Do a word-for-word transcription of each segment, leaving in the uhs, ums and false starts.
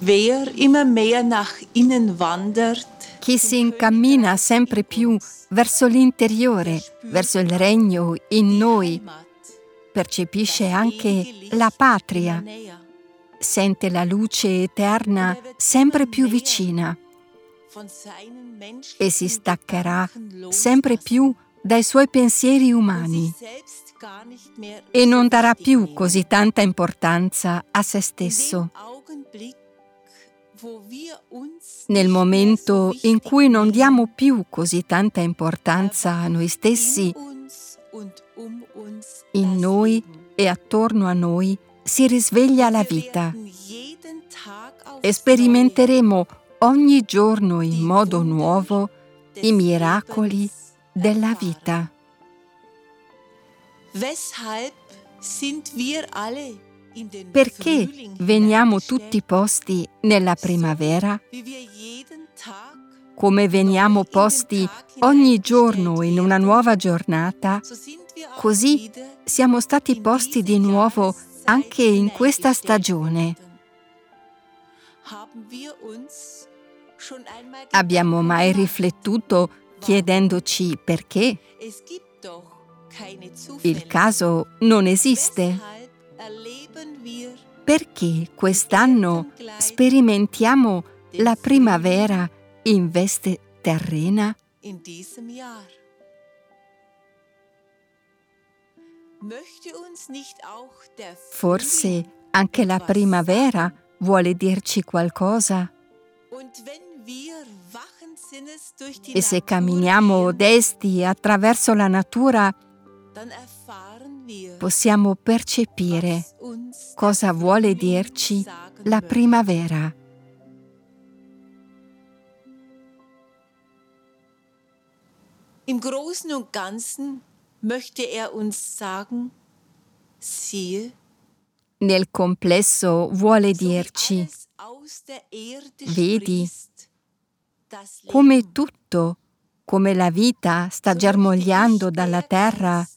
Wer immer mehr nach innen wandert, chi si incammina sempre più verso l'interiore, verso il regno in noi, percepisce anche la patria, sente la luce eterna sempre più vicina e si staccherà sempre più dai suoi pensieri umani e non darà più così tanta importanza a se stesso. Nel momento in cui non diamo più così tanta importanza a noi stessi, in noi e attorno a noi si risveglia la vita e sperimenteremo ogni giorno in modo nuovo i miracoli della vita. Perché veniamo tutti posti nella primavera? Come veniamo posti ogni giorno in una nuova giornata, così siamo stati posti di nuovo anche in questa stagione. Abbiamo mai riflettuto chiedendoci perché? Il caso non esiste. Perché quest'anno sperimentiamo la primavera in veste terrena? Forse anche la primavera vuole dirci qualcosa? E se camminiamo desti attraverso la natura, possiamo percepire cosa vuole dirci la primavera. Im Großen und Ganzen möchte er uns sagen, siehe, nel complesso vuole dirci, vedi, come tutto, come la vita sta germogliando dalla terra,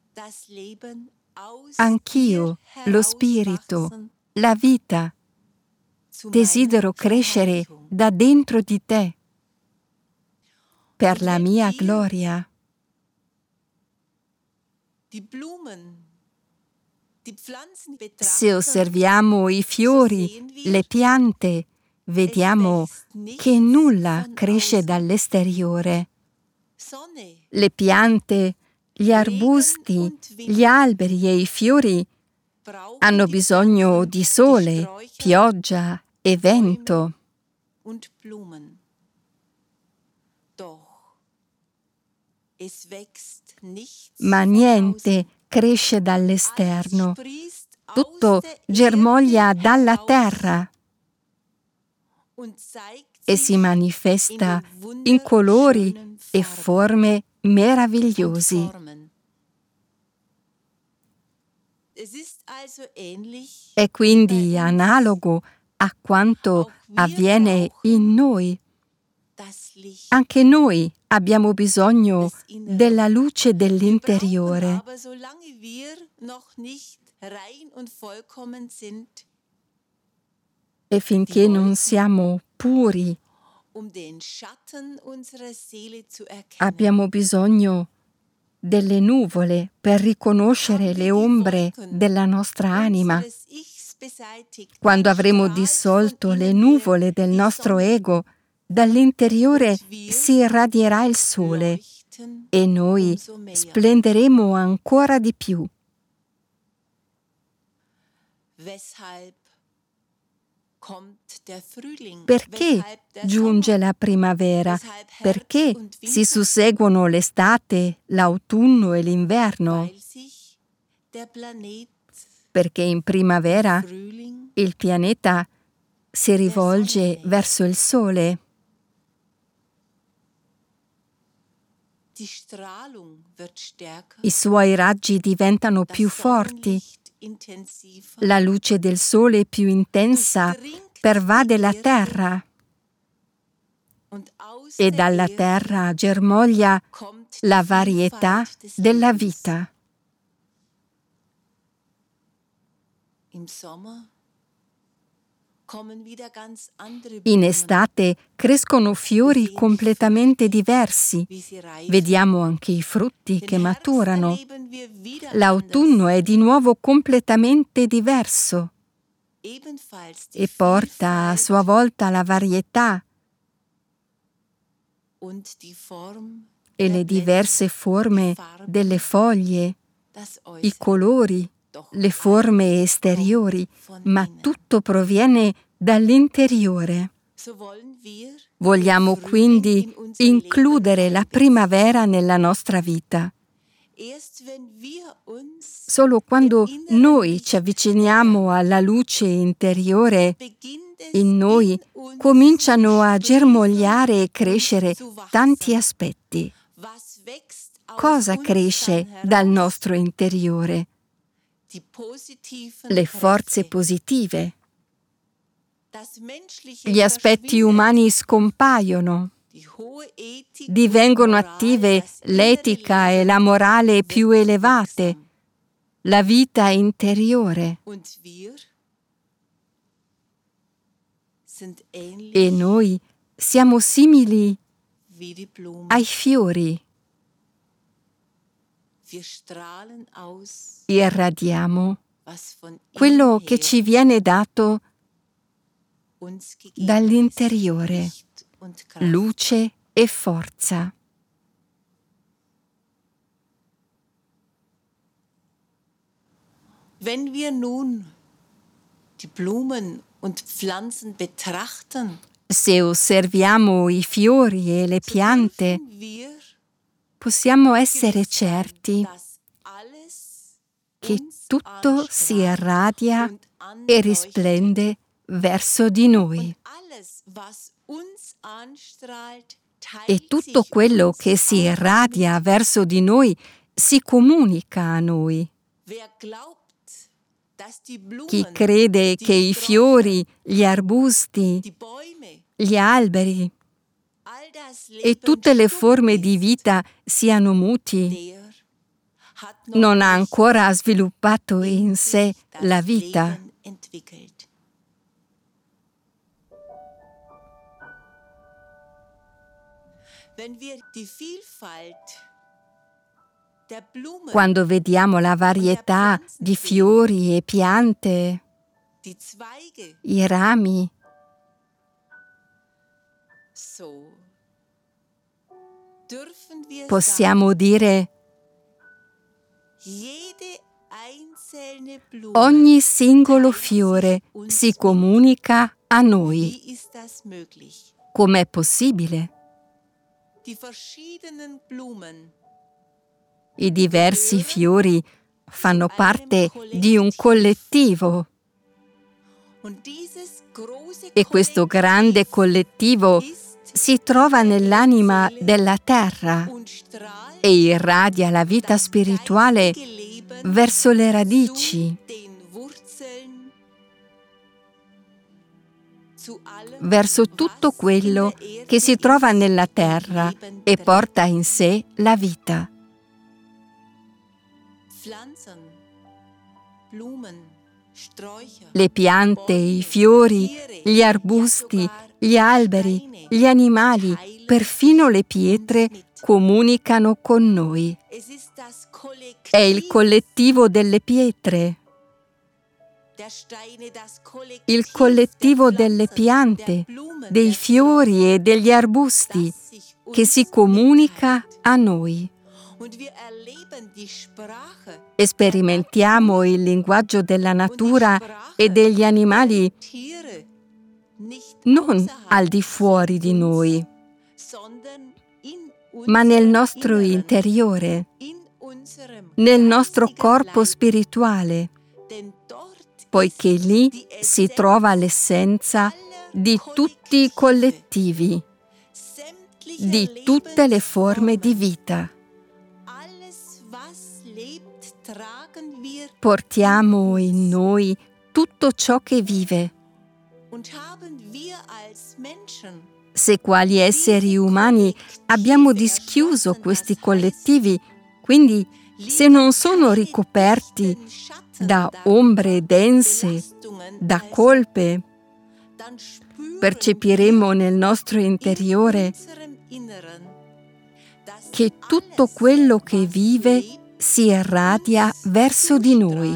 anch'io, lo spirito, la vita, desidero crescere da dentro di te, per la mia gloria. Se osserviamo i fiori, le piante, vediamo che nulla cresce dall'esteriore. Le piante, gli arbusti, gli alberi e i fiori hanno bisogno di sole, pioggia e vento. Ma niente cresce dall'esterno, tutto germoglia dalla terra e si manifesta in colori e forme meravigliosi. È quindi analogo a quanto avviene in noi. Anche noi abbiamo bisogno della luce dell'interiore. E finché non siamo puri, abbiamo bisogno delle nuvole per riconoscere le ombre della nostra anima. Quando avremo dissolto le nuvole del nostro ego, dall'interiore si irradierà il sole e noi splenderemo ancora di più. Perché giunge la primavera? Perché si susseguono l'estate, l'autunno e l'inverno? Perché in primavera il pianeta si rivolge verso il sole. I suoi raggi diventano più forti. La luce del sole più intensa pervade la terra e dalla terra germoglia la varietà della vita. In estate crescono fiori completamente diversi. Vediamo anche i frutti che maturano. L'autunno è di nuovo completamente diverso e porta a sua volta la varietà e le diverse forme delle foglie, i colori, le forme esteriori, ma tutto proviene dall'interiore. Vogliamo quindi includere la primavera nella nostra vita. Solo quando noi ci avviciniamo alla luce interiore, in noi cominciano a germogliare e crescere tanti aspetti. Cosa cresce dal nostro interiore? Le forze positive. Gli aspetti umani scompaiono. Divengono attive l'etica e la morale più elevate, la vita interiore. E noi siamo simili ai fiori. Irradiamo quello che ci viene dato dall'interiore, luce e forza. Wenn wir nun die Blumen und Pflanzen betrachten, se osserviamo i fiori e le piante, possiamo essere certi che tutto si irradia e risplende verso di noi. E tutto quello che si irradia verso di noi si comunica a noi. Chi crede che i fiori, gli arbusti, gli alberi e tutte le forme di vita siano muti, non ha ancora sviluppato in sé la vita. Quando vediamo la varietà di fiori e piante, i rami, possiamo dire: ogni singolo fiore si comunica a noi. Com'è possibile? I diversi fiori fanno parte di un collettivo e questo grande collettivo si trova nell'anima della terra e irradia la vita spirituale verso le radici, verso tutto quello che si trova nella terra e porta in sé la vita. Le piante, i fiori, gli arbusti, gli alberi, gli animali, perfino le pietre comunicano con noi. È il collettivo delle pietre, il collettivo delle piante, dei fiori e degli arbusti che si comunica a noi. E sperimentiamo il linguaggio della natura e degli animali non al di fuori di noi, ma nel nostro interiore, nel nostro corpo spirituale, poiché lì si trova l'essenza di tutti i collettivi, di tutte le forme di vita. Portiamo in noi tutto ciò che vive. Se quali esseri umani abbiamo dischiuso questi collettivi, quindi se non sono ricoperti da ombre dense, da colpe, percepiremo nel nostro interiore che tutto quello che vive si irradia verso di noi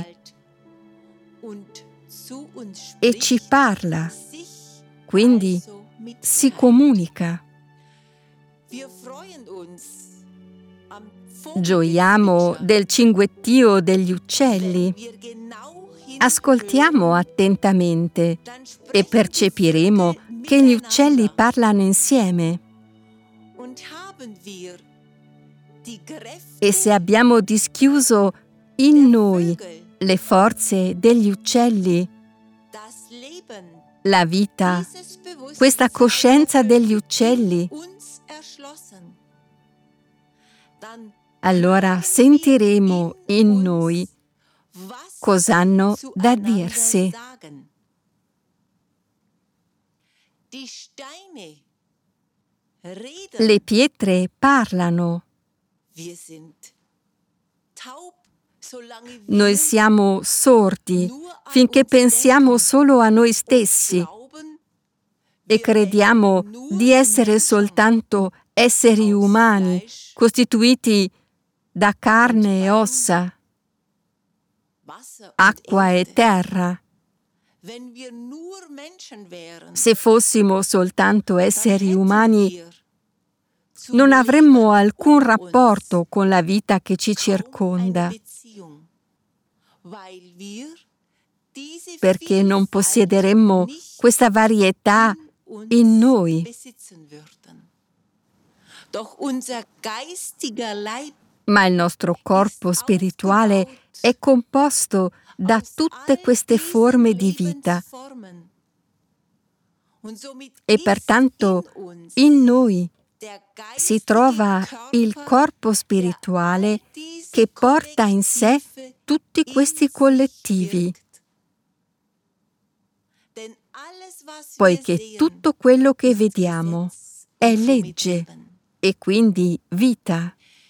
e ci parla, quindi si comunica. Gioiamo del cinguettio degli uccelli. Ascoltiamo attentamente e percepiremo che gli uccelli parlano insieme. E se abbiamo dischiuso in noi le forze degli uccelli, la vita, questa coscienza degli uccelli, allora sentiremo in noi cosa hanno da dirsi. Le pietre parlano. Noi siamo sordi finché pensiamo solo a noi stessi e crediamo di essere soltanto esseri umani costituiti da carne e ossa, acqua e terra. Se fossimo soltanto esseri umani, non avremmo alcun rapporto con la vita che ci circonda, perché non possederemmo questa varietà in noi. Ma il nostro corpo spirituale è composto da tutte queste forme di vita e pertanto in noi si trova il corpo spirituale che porta in sé tutti questi collettivi, poiché tutto quello che vediamo è legge e quindi vita.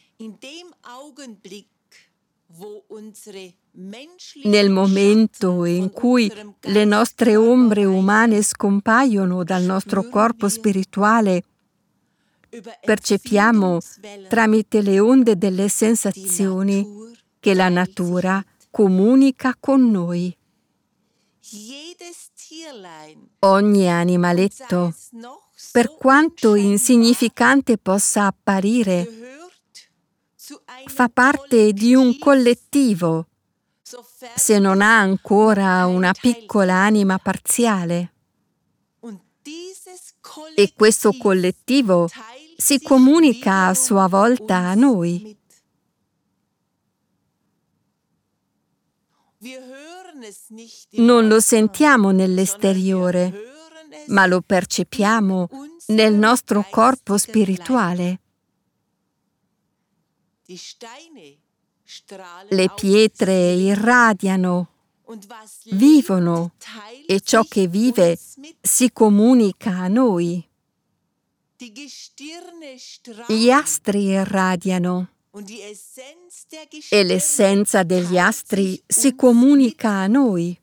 Nel momento in cui le nostre ombre umane scompaiono dal nostro corpo spirituale, percepiamo tramite le onde delle sensazioni che la natura comunica con noi. Ogni animaletto, per quanto insignificante possa apparire, fa parte di un collettivo, se non ha ancora una piccola anima parziale. E questo collettivo si comunica a sua volta a noi. Non lo sentiamo nell'esteriore, ma lo percepiamo nel nostro corpo spirituale. Le pietre irradiano, vivono, e ciò che vive si comunica a noi. Gli astri irradiano e l'essenza degli astri si comunica a noi.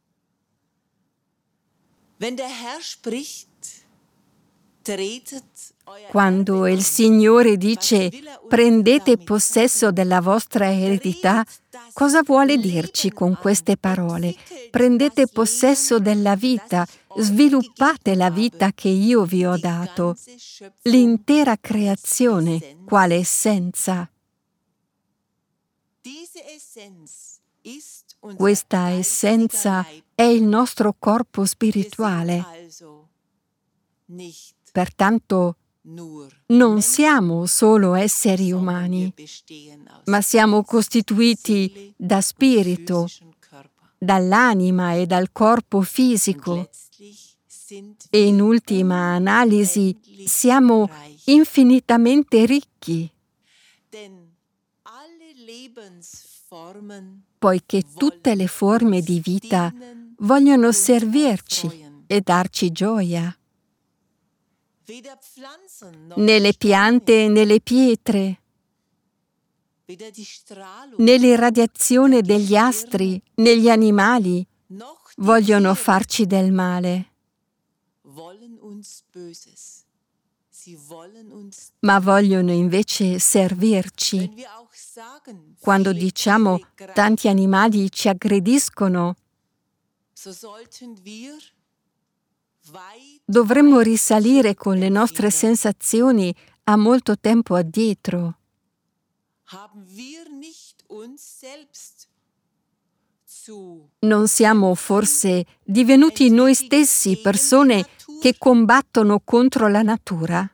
Quando il Signore dice prendete possesso della vostra eredità, cosa vuole dirci con queste parole? Prendete possesso della vita, sviluppate la vita che io vi ho dato, l'intera creazione, quale essenza. Questa essenza è il nostro corpo spirituale. Pertanto, non siamo solo esseri umani, ma siamo costituiti da spirito, dall'anima e dal corpo fisico. E in ultima analisi siamo infinitamente ricchi, poiché tutte le forme di vita vogliono servirci e darci gioia. Né le piante né le pietre, né l'irradiazione degli astri né gli animali vogliono farci del male. ma vogliono invece servirci. Quando diciamo tanti animali ci aggrediscono, dovremmo risalire con le nostre sensazioni a molto tempo addietro. Non siamo forse divenuti noi stessi persone che combattono contro la natura?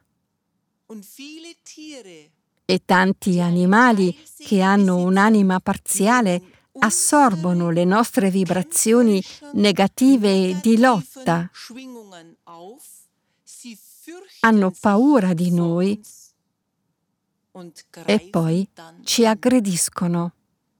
E tanti animali che hanno un'anima parziale assorbono le nostre vibrazioni negative di lotta. Hanno paura di noi e poi ci aggrediscono.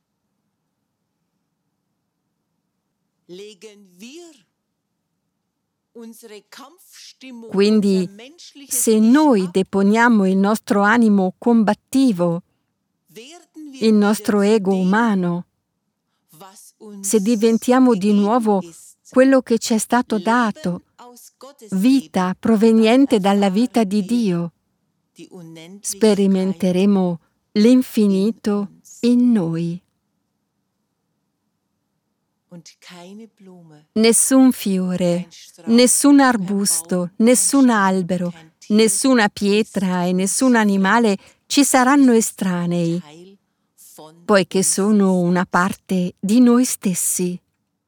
Quindi, se noi deponiamo il nostro animo combattivo, il nostro ego umano, se diventiamo di nuovo quello che ci è stato dato, vita proveniente dalla vita di Dio, sperimenteremo l'infinito in noi. Nessun fiore, nessun arbusto, nessun albero, nessuna pietra e nessun animale ci saranno estranei, poiché sono una parte di noi stessi.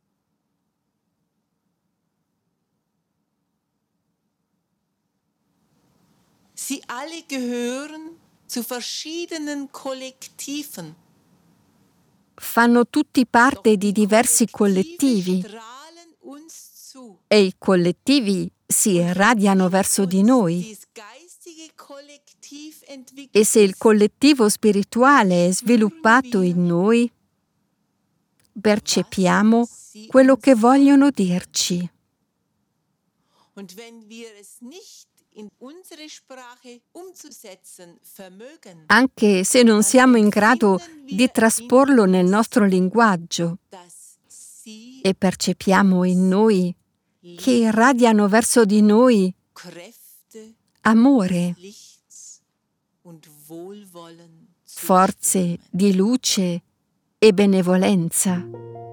Sie alle gehören zu verschiedenen Kollektiven. Fanno tutti parte di diversi collettivi e i collettivi si irradiano verso di noi. E se il collettivo spirituale è sviluppato in noi, percepiamo quello che vogliono dirci. Anche se non siamo in grado di trasporlo nel nostro linguaggio, e percepiamo in noi che irradiano verso di noi amore, forze di luce e benevolenza.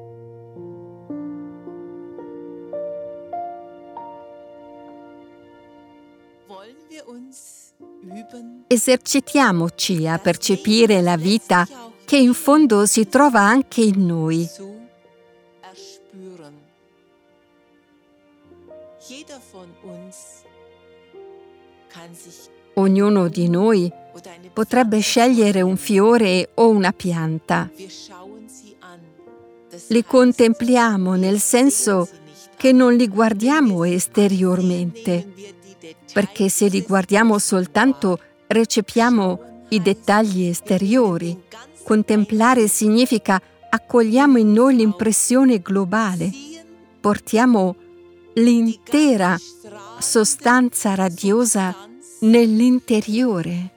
Esercitiamoci a percepire la vita che in fondo si trova anche in noi. Ognuno di noi potrebbe scegliere un fiore o una pianta. Li contempliamo nel senso che non li guardiamo esteriormente, perché se li guardiamo soltanto recepiamo i dettagli esteriori. Contemplare significa accogliamo in noi l'impressione globale, portiamo l'intera sostanza radiosa nell'interiore.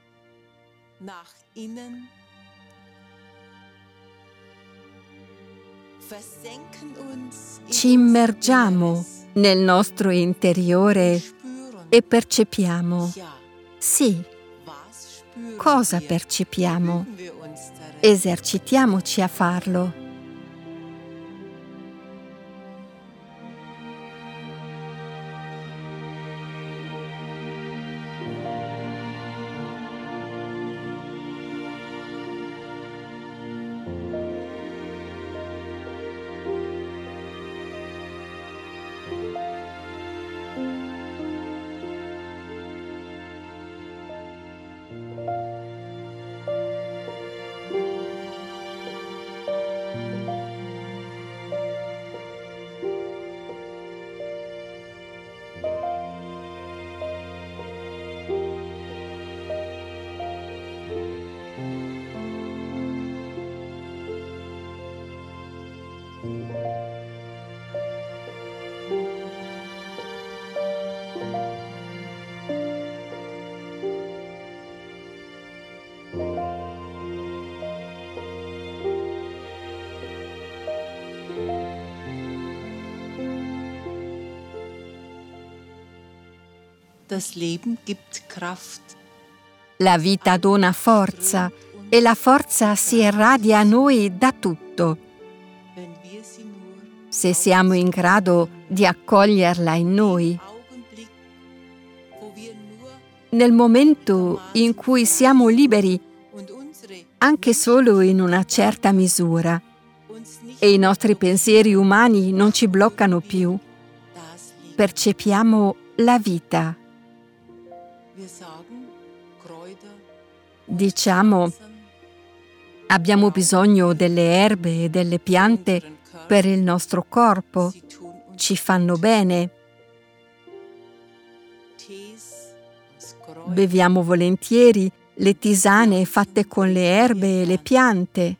Ci immergiamo nel nostro interiore e percepiamo. Sì, cosa percepiamo? Esercitiamoci a farlo. Das Leben gibt Kraft. La vita dona forza e la forza si irradia a noi da tutto, se siamo in grado di accoglierla in noi. Nel momento in cui siamo liberi, anche solo in una certa misura, e i nostri pensieri umani non ci bloccano più, percepiamo la vita. Diciamo, abbiamo bisogno delle erbe e delle piante per il nostro corpo, ci fanno bene. Beviamo volentieri le tisane fatte con le erbe e le piante.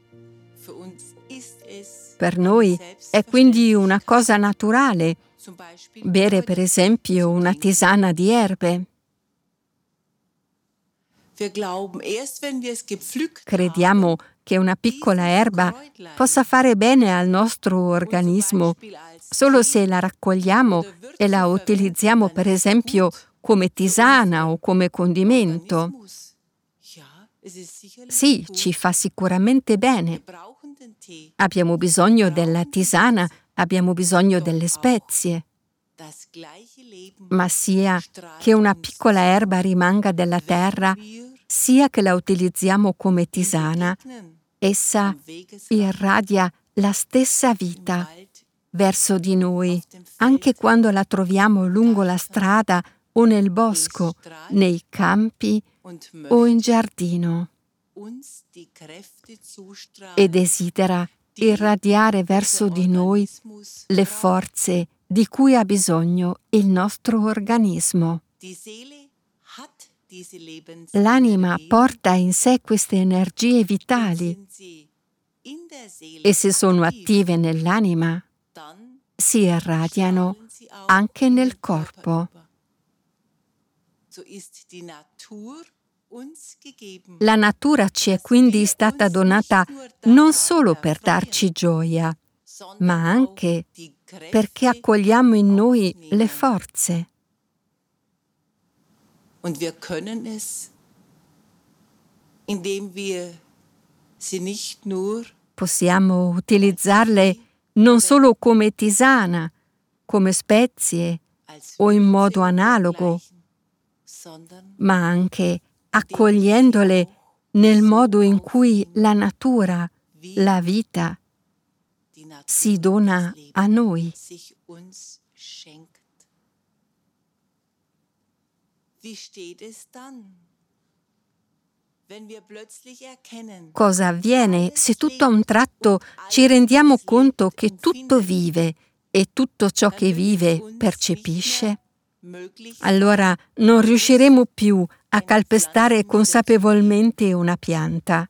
Per noi è quindi una cosa naturale bere per esempio una tisana di erbe. Crediamo che una piccola erba possa fare bene al nostro organismo solo se la raccogliamo e la utilizziamo per esempio come tisana o come condimento. Sì, ci fa sicuramente bene. Abbiamo bisogno della tisana, abbiamo bisogno delle spezie. Ma sia che una piccola erba rimanga della terra, sia che la utilizziamo come tisana, essa irradia la stessa vita verso di noi, anche quando la troviamo lungo la strada o nel bosco, nei campi o in giardino. E desidera irradiare verso di noi le forze di cui ha bisogno il nostro organismo. L'anima porta in sé queste energie vitali e se sono attive nell'anima, si irradiano anche nel corpo. La natura ci è quindi stata donata non solo per darci gioia, ma anche perché accogliamo in noi le forze. Und wir können es, indem wir sie nicht nur Possiamo utilizzarle non solo come tisana, come spezie o in modo analogo, ma anche accogliendole nel modo in cui la natura, la vita, si dona a noi. Cosa avviene se tutto a un tratto ci rendiamo conto che tutto vive e tutto ciò che vive percepisce? Allora non riusciremo più a calpestare consapevolmente una pianta.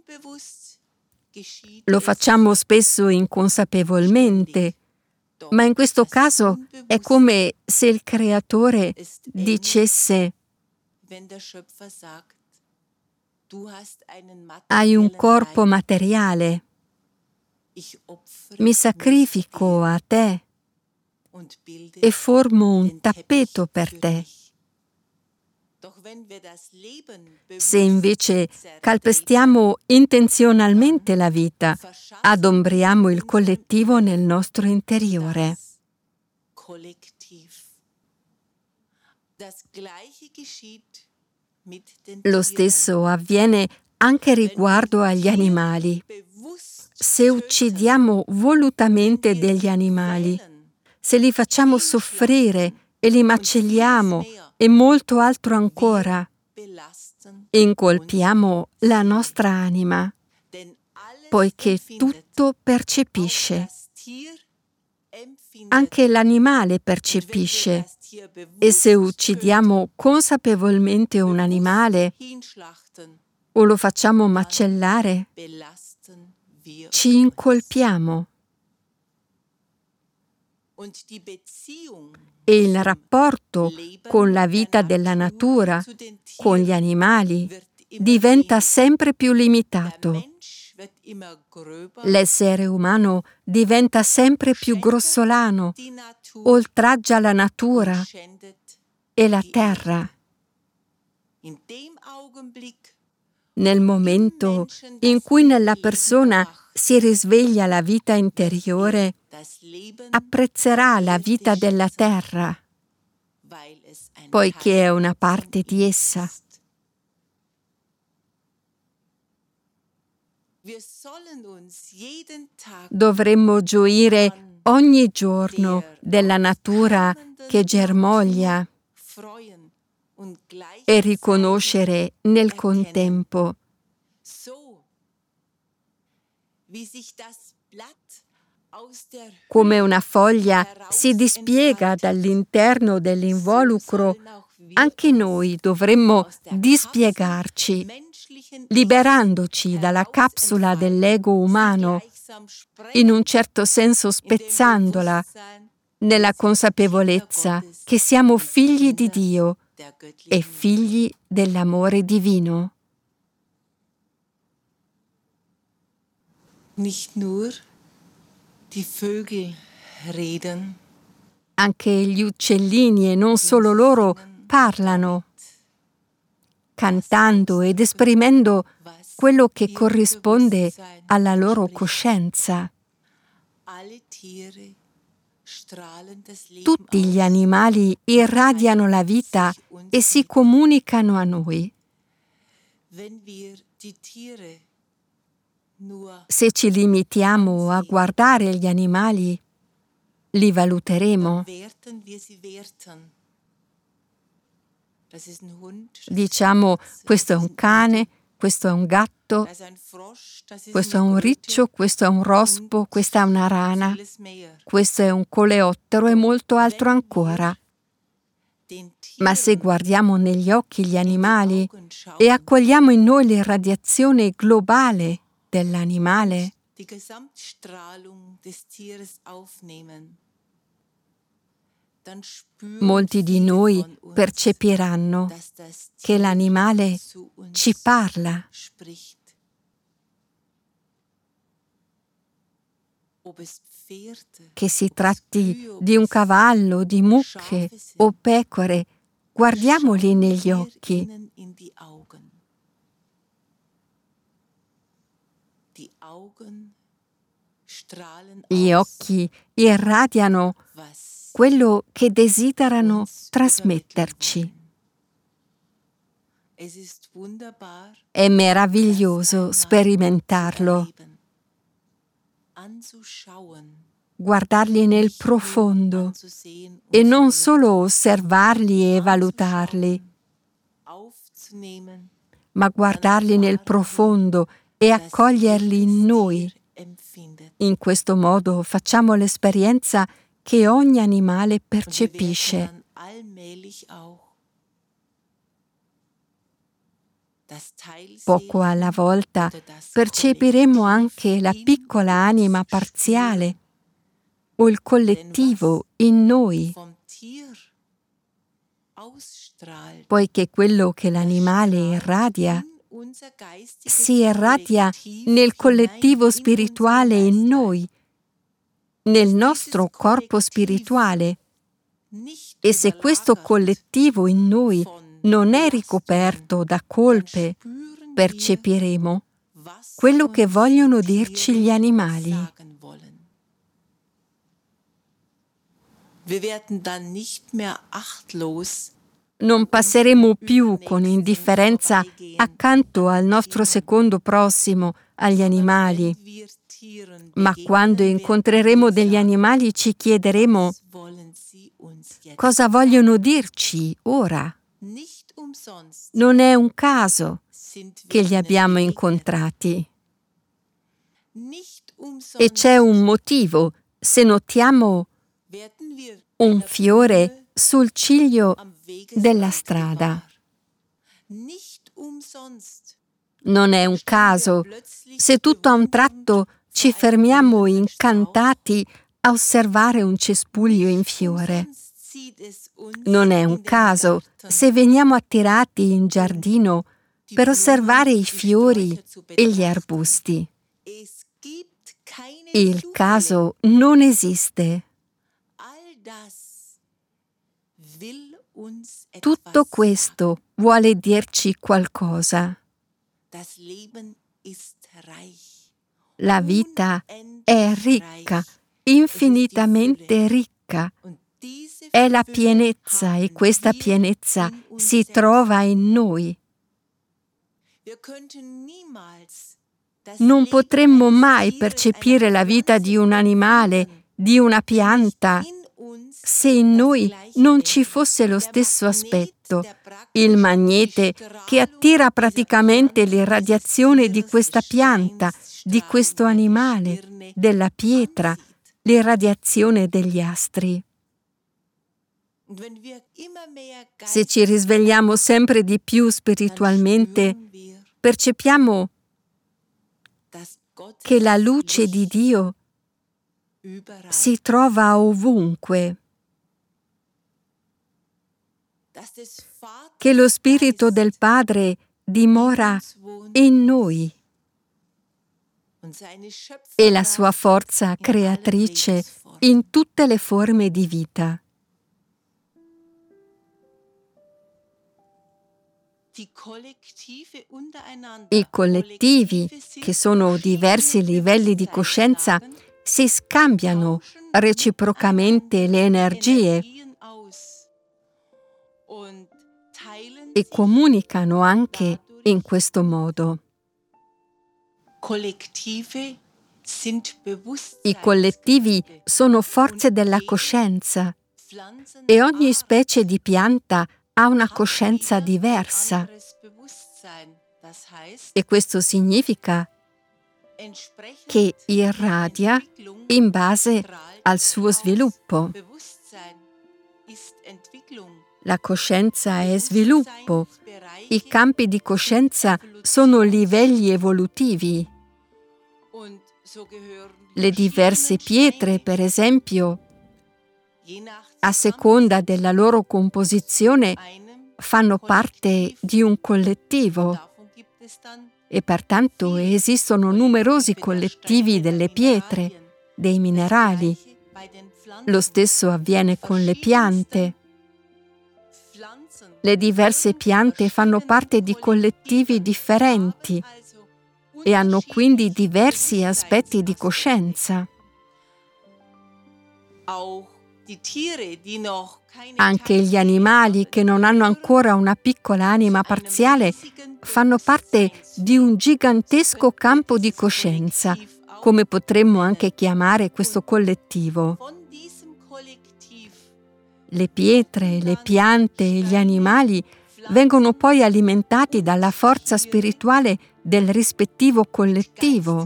Lo facciamo spesso inconsapevolmente, ma in questo caso è come se il Creatore dicesse: hai un corpo materiale, mi sacrifico a te e formo un tappeto per te. Se invece calpestiamo intenzionalmente la vita, adombriamo il collettivo nel nostro interiore. Lo stesso avviene anche riguardo agli animali. Se uccidiamo volutamente degli animali, se li facciamo soffrire e li macelliamo e molto altro ancora, incolpiamo la nostra anima, poiché tutto percepisce. Anche l'animale percepisce, e se uccidiamo consapevolmente un animale o lo facciamo macellare, ci incolpiamo. E il rapporto con la vita della natura, con gli animali, diventa sempre più limitato. L'essere umano diventa sempre più grossolano, oltraggia la natura e la terra. Nel momento in cui nella persona si risveglia la vita interiore, apprezzerà la vita della terra, poiché è una parte di essa. Dovremmo gioire ogni giorno della natura che germoglia e riconoscere nel contempo come una foglia si dispiega dall'interno dell'involucro, anche noi dovremmo dispiegarci, liberandoci dalla capsula dell'ego umano, in un certo senso spezzandola, nella consapevolezza che siamo figli di Dio e figli dell'amore divino. Nicht nur die Vögel reden. Anche gli uccellini, e non solo loro, parlano, cantando ed esprimendo quello che corrisponde alla loro coscienza. Tutti gli animali irradiano la vita e si comunicano a noi. Se ci limitiamo a guardare gli animali, li valuteremo. Diciamo, questo è un cane, questo è un gatto, questo è un riccio, questo è un rospo, questa è una rana, questo è un coleottero e molto altro ancora. Ma se guardiamo negli occhi gli animali e accogliamo in noi l'irradiazione globale dell'animale, molti di noi percepiranno che l'animale ci parla. Che si tratti di un cavallo, di mucche o pecore, guardiamoli negli occhi. Gli occhi irradiano quello che desiderano trasmetterci. È meraviglioso sperimentarlo, guardarli nel profondo e non solo osservarli e valutarli, ma guardarli nel profondo e accoglierli in noi. In questo modo facciamo l'esperienza che ogni animale percepisce. Poco alla volta percepiremo anche la piccola anima parziale o il collettivo in noi, poiché quello che l'animale irradia si irradia nel collettivo spirituale in noi, nel nostro corpo spirituale, e se questo collettivo in noi non è ricoperto da colpe, percepiremo quello che vogliono dirci gli animali. Non passeremo più con indifferenza accanto al nostro secondo prossimo, agli animali, ma quando incontreremo degli animali ci chiederemo cosa vogliono dirci ora. Non è un caso che li abbiamo incontrati. E c'è un motivo se notiamo un fiore sul ciglio della strada. Non è un caso se tutto a un tratto ci fermiamo incantati a osservare un cespuglio in fiore. Non è un caso se veniamo attirati in giardino per osservare i fiori e gli arbusti. Il caso non esiste. Tutto questo vuole dirci qualcosa. La vita è ricca, infinitamente ricca. È la pienezza e questa pienezza si trova in noi. Non potremmo mai percepire la vita di un animale, di una pianta, se in noi non ci fosse lo stesso aspetto, il magnete che attira praticamente l'irradiazione di questa pianta, di questo animale, della pietra, l'irradiazione degli astri. Se ci risvegliamo sempre di più spiritualmente, percepiamo che la luce di Dio si trova ovunque, che lo Spirito del Padre dimora in noi e la sua forza creatrice in tutte le forme di vita. I collettivi, che sono diversi livelli di coscienza, si scambiano reciprocamente le energie e comunicano anche in questo modo. I collettivi sono forze della coscienza e ogni specie di pianta ha una coscienza diversa. E questo significa che irradia in base al suo sviluppo. La coscienza è sviluppo. I campi di coscienza sono livelli evolutivi. Le diverse pietre, per esempio, a seconda della loro composizione, fanno parte di un collettivo e pertanto esistono numerosi collettivi delle pietre, dei minerali. Lo stesso avviene con le piante. Le diverse piante fanno parte di collettivi differenti e hanno quindi diversi aspetti di coscienza. Anche gli animali che non hanno ancora una piccola anima parziale fanno parte di un gigantesco campo di coscienza, come potremmo anche chiamare questo collettivo. Le pietre, le piante e gli animali vengono poi alimentati dalla forza spirituale del rispettivo collettivo.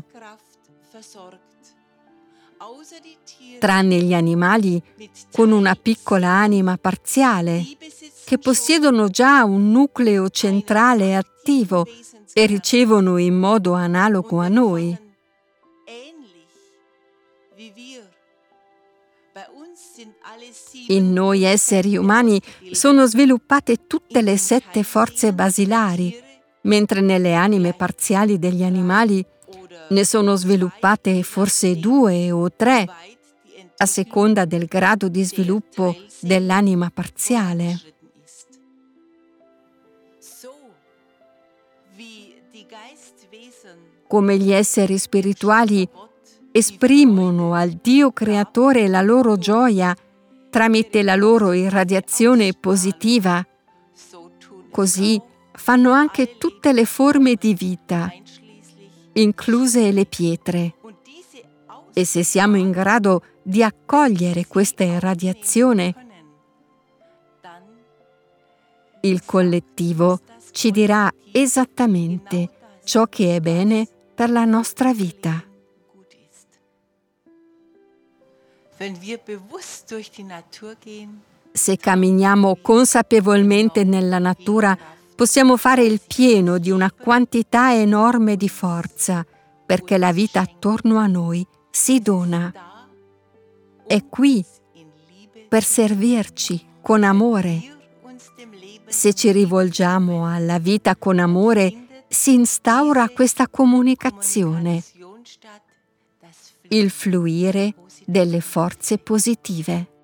Tranne gli animali con una piccola anima parziale, che possiedono già un nucleo centrale attivo e ricevono in modo analogo a noi. In noi esseri umani sono sviluppate tutte le sette forze basilari, mentre nelle anime parziali degli animali ne sono sviluppate forse due o tre, a seconda del grado di sviluppo dell'anima parziale. Come gli esseri spirituali esprimono al Dio creatore la loro gioia tramite la loro irradiazione positiva, così fanno anche tutte le forme di vita, incluse le pietre. E se siamo in grado di accogliere questa irradiazione, il collettivo ci dirà esattamente ciò che è bene per la nostra vita. Se camminiamo consapevolmente nella natura, possiamo fare il pieno di una quantità enorme di forza, perché la vita attorno a noi si dona. È qui per servirci con amore. Se ci rivolgiamo alla vita con amore, si instaura questa comunicazione, il fluire delle forze positive.